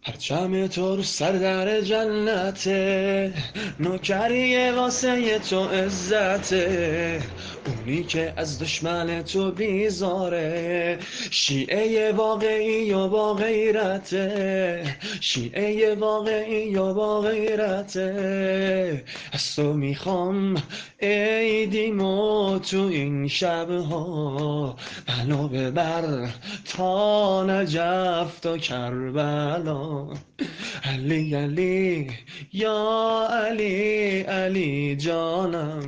پرچم تو رو سر در جنته، نوکریه واسه تو عزته، اونی که از دشمن تو بیزاره، شیعه واقعی و با غیرته، شیعه واقعی و با غیرته. از تو میخوام عیدیمو تو این شبها، منو ببر تا نجف تا کربلا. علی علی یا علی علی جانم.